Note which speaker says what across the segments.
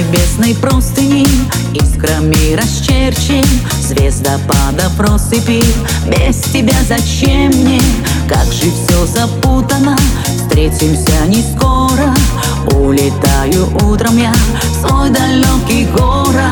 Speaker 1: небесной простыни искрами расчерчен звездопадов россыпи. Без тебя зачем мне? Как же все запутано. Встретимся не скоро. Улетаю утром я в свой далекий город.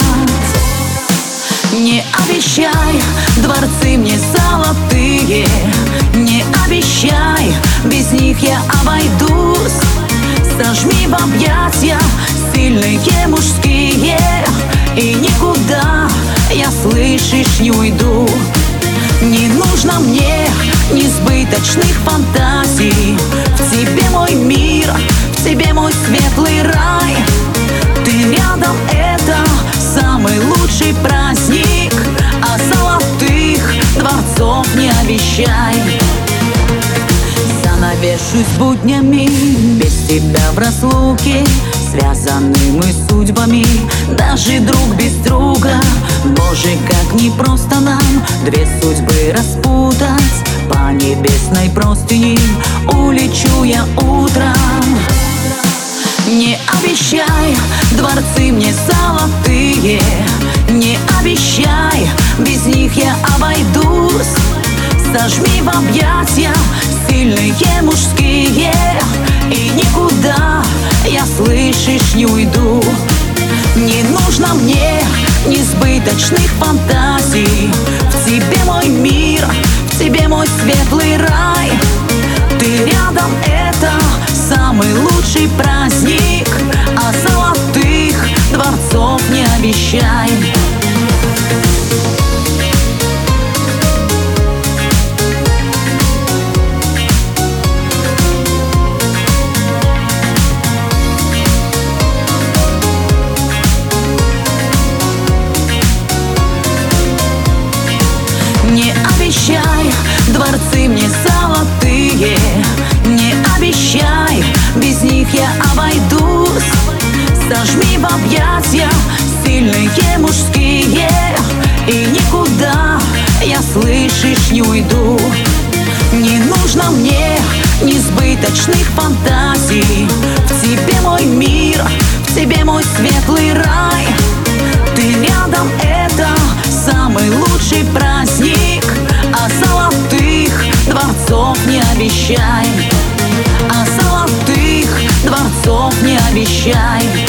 Speaker 1: Не обещай дворцы мне золотые, не обещай, без них я обойдусь. Сожми в объятия сильные мужские, и никуда я, слышишь, не уйду. Не нужно мне несбыточных фантазий. В тебе мой мир, в тебе мой светлый рай. Ты рядом, это самый лучший праздник. А золотых дворцов не обещай. Занавешусь буднями, без тебя в разлуке. Связаны мы судьбами, даже друг без друга. Боже, как непросто нам две судьбы распутать. По небесной простыни улечу я утром. Не обещай дворцы мне золотые, не обещай, без них я обойдусь. Сожми в объятия сильные мужские, и никуда я, слышишь, не уйду. Не нужно мне несбыточных фантазий. В тебе мой мир, в тебе мой светлый рай. Ты рядом, это самый лучший праздник. А золотых дворцов не обещай. Не обещай дворцы мне золотые, не обещай, без них я обойдусь. Сожми в объятия сильные мужские, и никуда я, слышишь, не уйду. Не нужно мне несбыточных фантазий. В тебе мой мир, в тебе мой светлый рай. Ты рядом, это самый лучший праздник. А золотых дворцов не обещай. А золотых дворцов не обещай.